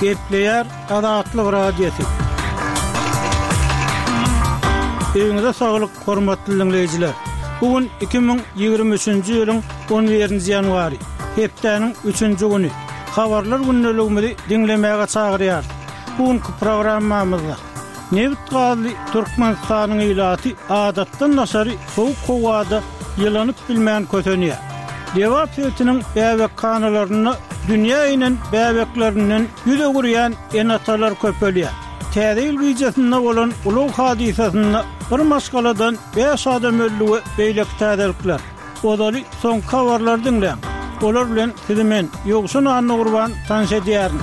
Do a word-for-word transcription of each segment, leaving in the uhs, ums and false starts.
Gepleyer Adatlyk Radiosu. Eýinize saglyk, hormatly dinleýijiler. Bugün iki bin ýygrimi üçünji ýylyň on birinji ýanwary, hepdeniň üçünji güni. Habarlar günneligimizi dinlemäge çagyrýar. Bugünkü programmamyzda Nevit Gazi Türkmenistanyň ilaty adatdan nasary sowuk howada ýylanyp bilmän kötenýär. Dewap söýtiniň bäbek kanalaryny dünýä inen bäbeklerinden ýüze gurýan enatalar köpelýär. Täze ilgijesinde bolan ulug hadisasyny bir maskaladan beş adam öldügi beýlek täzelikler. Odaly soň habarlar dinleň. Olar bilen sizi men Ýogsun Anna Gurban tanış edýärin.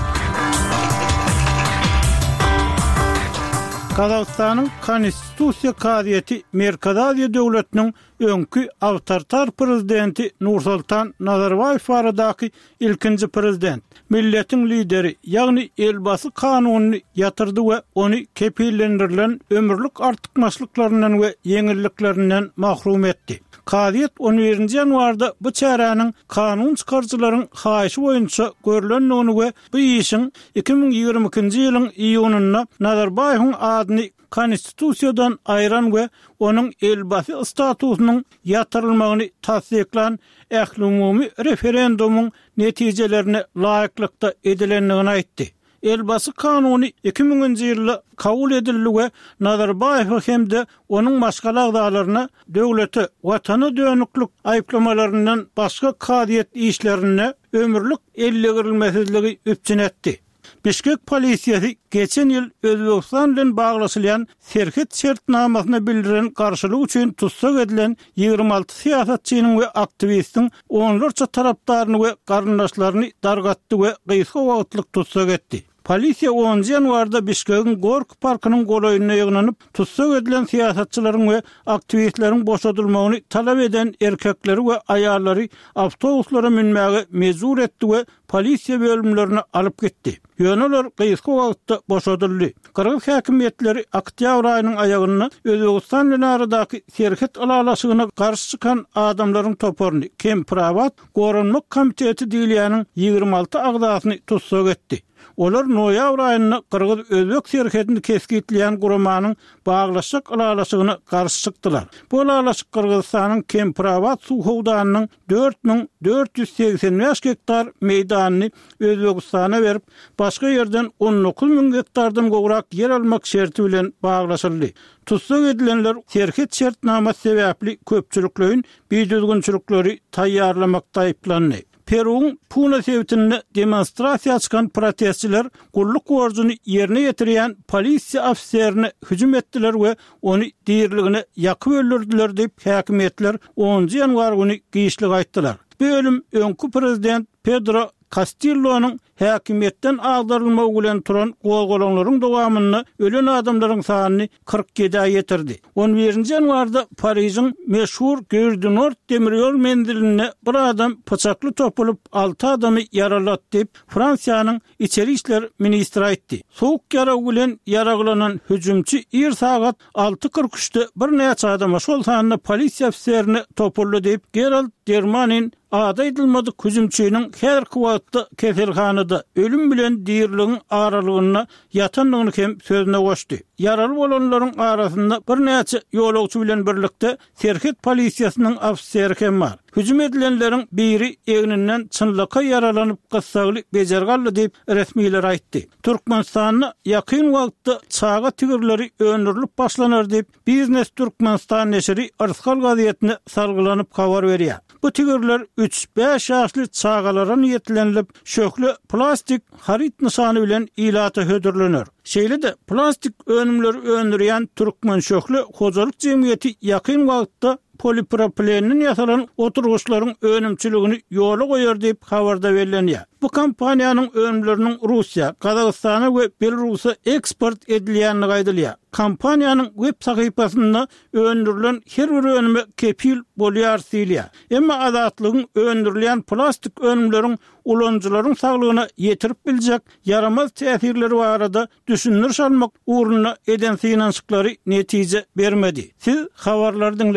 Kazakstanyň Konstitusiýa Kaziýeti Merkez Aziýa döwletiniň öňkü awtoritar prezidenti Nursultan Nazarbayew baradaky ilkinji prezident, milletiň lideri, ýagny elbasy kanunyny ýatyrdy we ony kepillendirilen ömürlük artykmaçlyklarynyň we ýeňilliklerinden mahrum etdi. Kaziýet on birinji ýanwarda bu çäranyň kanun çykarjylaryň haýyşy boýunça görülendigini we bu işiň iki bin ýygrimi ikinji ýylyň iýunyna Nazarbayewiň adyny Konstitusiýadan aýran we onuň elbasy statusynyň ýatyrylmagyny tasdiklan ähli-umumy referendumuň netijelerini laýyklykda edilendigini aýtdy. Elbasy kanuny iki bininji ýylda kabul edildi we Nazarbayew hemde onuň başga agdalaryna döwlete watana dönüklik aýplamalarinden başga kaziýet işlerine ömürlük ellegirilmesizligi üpçün etdi. Bişkek polisiýasy geçen ýyl Özbegistan bilen baglaşylan serhet şertnamasyna bildiren garşylyk üçin tutsak edilen ýygrimi alty siýasatçynyň we aktivistiň onlarça tarapdaryny we garyndaşlaryny dargatdy we gysga wagtlyk tutsak etdi. Polisiýa onunji ýanwarda Bişkekiň Gorki parkynyň golaýyna ýygnanyp tutsak edilen siýasatçylaryň we aktivistleriň boşadylmagyny talap eden erkekleri we aýallary awtobuslara minmäge mejbur etdi we polisiýa bölümlerine alyp gitdi. Ýöneler gysga wagtda boşadyldy. Kyrgyz häkimetleri oktýabr aýynyň aýagyny Özbegistan bilen aradaky serhet alalaşygyna garşy çykan adamlaryň toporuny Kemprabat Goranmak komiteti diýilýäniň ýygrimi alty agdasyny tutsak etdi. Olar noýabr aýyna Kyrgyz Özbek serhetini keskitleýän guramanyň baglaşyk alalaşygyna garşy çykdylar. Bu alalaşyk Kyrgyzstanyň Kemprabat suw howdanynyň dört bin dört ýüz seksen beş hektar meýdanyny Özbegistana berip, başga ýerden on dokuz bin hektardan gowrak ýer almak şerti bilen baglaşyldy. Tutsak edilenler serhet şertnamasy sebäpli köpçüliklerin biýdüzgünçilikleri taýýarlamakda aýplandy. Peru'nun Puna sevtinde demonstrasiya açkan protestçiler kulluk borcunu yerine getirýän polisiýa ofiserini hüjüm etdiler we onu diýerligine ýakyp öldürdiler diýip häkimetler onunji ýanwar güni giýişlik aýtdylar. Bu ölüm öňkü prezident Pedro Castillo'nun häkimetden agdarylmagy bilen turan gowgolanylaryň dowamyny ölen adamlaryň sanyny kırk yediye ýetirdi. on birinji ýanwarda Parysyň meşhur Gare du Nord demiryol menziline bir adam pyçakly topulyp alty adamy yaralatdy diýip Fransiýanyň içeri işler ministri aýtdy. Sowuk ýara bilen yaraglanan hüjümçi ir sagat alty kırk üçte bir näçe adama şol sanyny polisiýa ofiserini topurly diýip Gerald Dermanin ada edilmedi hüjümçiniň her wagtda keselhanada ölüm bilen diýerligiň aralygyna ýatanlygyny hem sözüne goşdy. Yaraly bolanlaryň arasynda bir näçe ýolagçy bilen birlikde serhet polisiýasynyň ofiseri hem bar. Hüjüm edilenleriň biri egninden çynlaka yaralanyp gyssaly bejergaldy diýip resmiler aýtdy. Türkmenistanyň ýakyn wagtda çaga tigirleri öňürilip başlanar diýip Biznes Türkmenistan neşri Arsgal gazetine sargylanyp habar berýär. Bu tigirler üç beş ýaşly çagalara niýetlenilip şökli plastik harit nysany bilen ilata hödürlenir. Şeýle de plastik önümleri öndürýän Türkmen şökli hojalyk jemgyýeti ýakyn wagtda polipropilenden ýasalan oturguşlaryň önümçiligini ýola goýar diýip habarda berilýär. Bu kampaniýanyň önümleriniň Russiýa, Kazakstana we Belarus'a eksport edilýänligi aýdylýar. Kampaniýanyň web sahypasynda öndürilen her bir önüme kepil bolýar diýilýär. Emma adatlygyň öndürilen plastik önümleriň ulanjylaryň saglygyna ýetirip biljek yaramaz täsirleri barada düşünür salmak uğruna eden finançyklary netije bermedi. Siz habarlardan